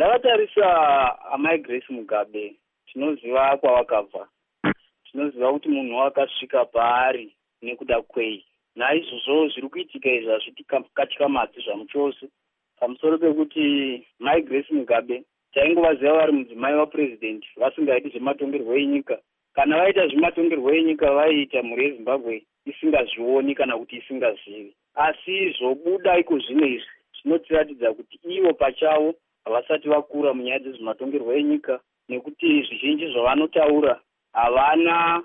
ndakatarisa amai Grace Mugabe, tinoziva kwavakabva, tinoziva kuti munhu wakasvika paari nekuda kwei. Naizvozvo zviri kuitika izvi hazvitikamadzi zvamuchose, pamusoro pekuti mai Grace Mugabe taingovaziva vari mudzimai wapurezidendi vasingaiti zvematongerwo enyika. Kana vaita zvematongerwo enyika vaiita mhuri yeZimbabwe isingazvioni kana kuti isingazivi. Asi zvobuda iko zvino izvi zvinotiratidza kuti ivo pachavo havasati vakura munyaya dzezvematongerwo enyika, nekuti zvizhinji zvavanotaura havana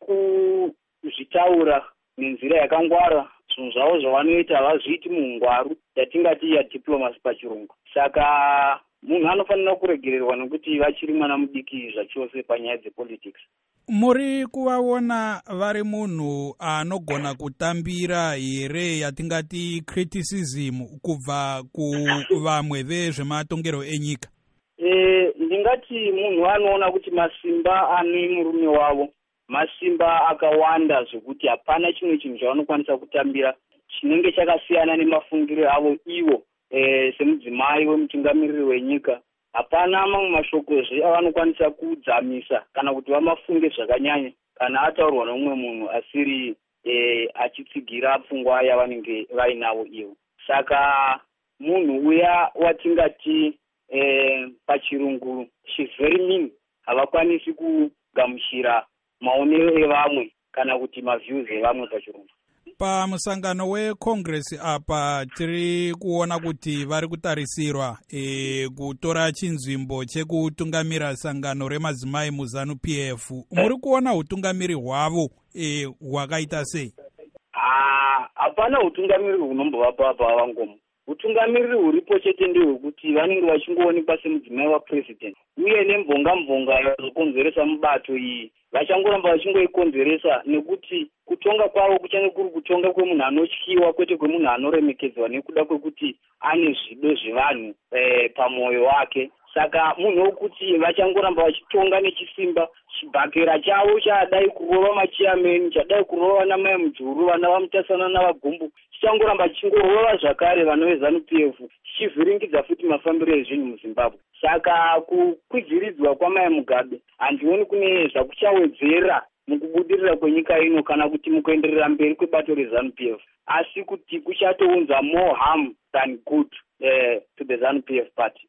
kuzvitaura nenzira yakangwara. Zvinhu zvavo zvavanoita havazviiti muungwaru yatingati yadiplomasi pachirungu. Saka munhu anofanira kuregererwa nekuti vachiri mwana mudiki zvachose panyaya dzepolitics. Muri kuvaona vari munhu anogona kutambira here yatingati criticism kubva kuvamwe vezvematongerwo enyika? Ndingati munhu anoona kuti masimba ane murume wavo masimba akawanda zvekuti hapana chimwe chinhu chavanokwanisa kutambira chinenge chakasiyana nemafungiro avo ivo semudzimai wemutungamiriri wenyika. Hapana mamwe mashokozve avanokwanisa kudzamisa kana kuti vamafunge zvakanyanya kana ataurwa nomumwe munhu asiri achitsigira pfungwa yavanenge vainavo ivo. Saka munhu uya watingati pachirungu she's very mean, havakwanisi kugamuchira maonero evamwe kana kuti maviews evamwe pachirungu. Pamusangano weCongress apa tiri kuona kuti vari kutarisirwa kutora chinzvimbo chekutungamira sangano remadzimai muZANU-PF. Muri kuona utungamiri hwavo hwakaita sei? Hapana utungamiriri hunombovapa apa vangomo. Utungamiriri huripo chete ndehwekuti vanenge vachingoonekwa semudzimai wapurezidendi, uye nemvonga yazokonzeresa mubato iyi vachangoramba vachingoikonzeresa, nekuti kutonga kwavo kuchange kuri kutonga kwemunhu anotyiwa kwete kwemunhu anoremekedzwa nekuda kwekuti ane zvido zvevanhu pamwoyo wake. Saka munhu wekuti vachangoramba vachitonga nechisimba, chibhakera chavo chadai kurova machiyameni, chadai kurova vana mai Mujuru, vana vamutasana navagumbu, chichangoramba chingorova zvakare vana veZANU-PF, chichivhiringidza futi mafambiro ezvinhu muZimbabwe. Saka kukwidziridzwa kwamai Mugabe handioni kune zvakuchawedzera mukubudirira kwenyika ino kana kuti mukuenderera mberi kwebato reZANU-PF, asi kuti kuchatounza more harm than good to the ZANU-PF party.